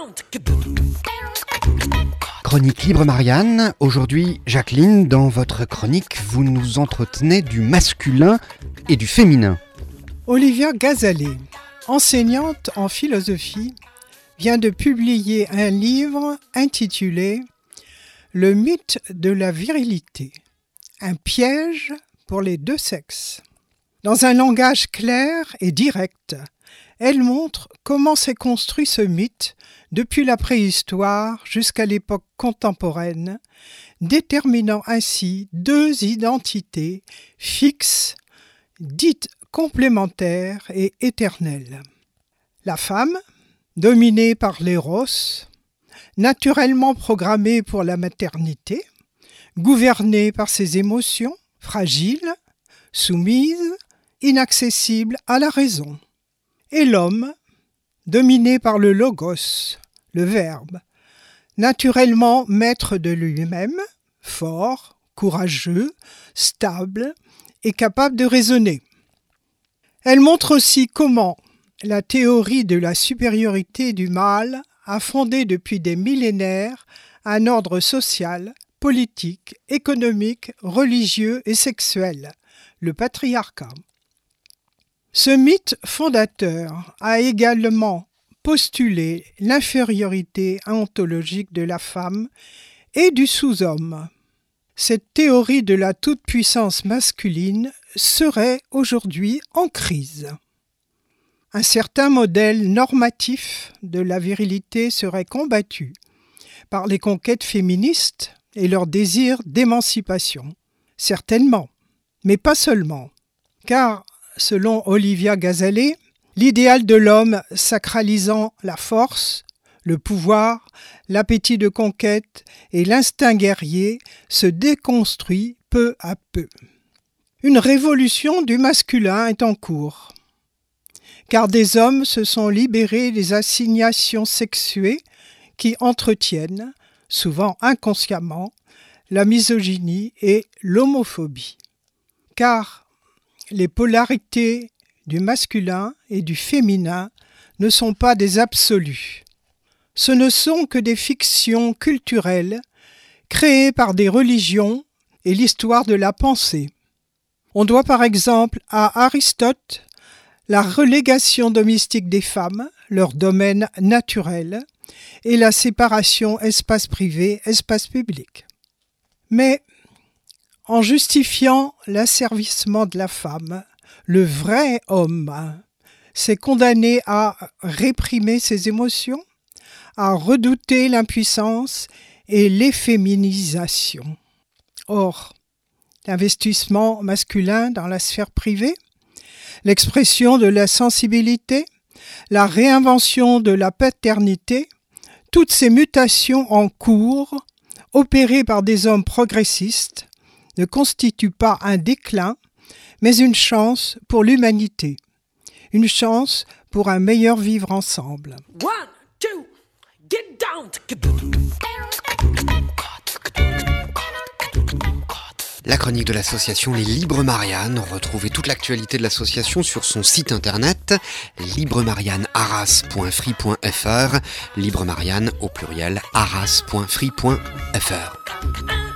Chronique Libre Marianne. Aujourd'hui, Jacqueline, dans votre chronique, vous nous entretenez du masculin et du féminin. Olivia Gazalet, enseignante en philosophie, vient de publier un livre intitulé « Le mythe de la virilité, un piège pour les deux sexes ». Dans un langage clair et direct, elle montre comment s'est construit ce mythe depuis la préhistoire jusqu'à l'époque contemporaine, déterminant ainsi deux identités fixes, dites complémentaires et éternelles. La femme, dominée par l'éros, naturellement programmée pour la maternité, gouvernée par ses émotions, fragile, soumise, inaccessible à la raison. Et l'homme, dominé par le logos, le verbe, naturellement maître de lui-même, fort, courageux, stable et capable de raisonner. Elle montre aussi comment la théorie de la supériorité du mâle a fondé depuis des millénaires un ordre social, politique, économique, religieux et sexuel, le patriarcat. Ce mythe fondateur a également postulé l'infériorité ontologique de la femme et du sous-homme. Cette théorie de la toute-puissance masculine serait aujourd'hui en crise. Un certain modèle normatif de la virilité serait combattu par les conquêtes féministes et leur désir d'émancipation. Certainement, mais pas seulement, car selon Olivia Gazalet, l'idéal de l'homme sacralisant la force, le pouvoir, l'appétit de conquête et l'instinct guerrier se déconstruit peu à peu. Une révolution du masculin est en cours, car des hommes se sont libérés des assignations sexuées qui entretiennent, souvent inconsciemment, la misogynie et l'homophobie. Car les polarités du masculin et du féminin ne sont pas des absolus. Ce ne sont que des fictions culturelles créées par des religions et l'histoire de la pensée. On doit par exemple à Aristote la relégation domestique des femmes, leur domaine naturel, et la séparation espace privé, espace public. Mais en justifiant l'asservissement de la femme, le vrai homme s'est condamné à réprimer ses émotions, à redouter l'impuissance et l'efféminisation. Or, l'investissement masculin dans la sphère privée, l'expression de la sensibilité, la réinvention de la paternité, toutes ces mutations en cours, opérées par des hommes progressistes, ne constitue pas un déclin, mais une chance pour l'humanité, une chance pour un meilleur vivre ensemble. 1, 2, get down. La chronique de l'association Les Libres Marianne. Retrouvez toute l'actualité de l'association sur son site internet libremariannearras.free.fr, Libre Marianne au pluriel arras.free.fr.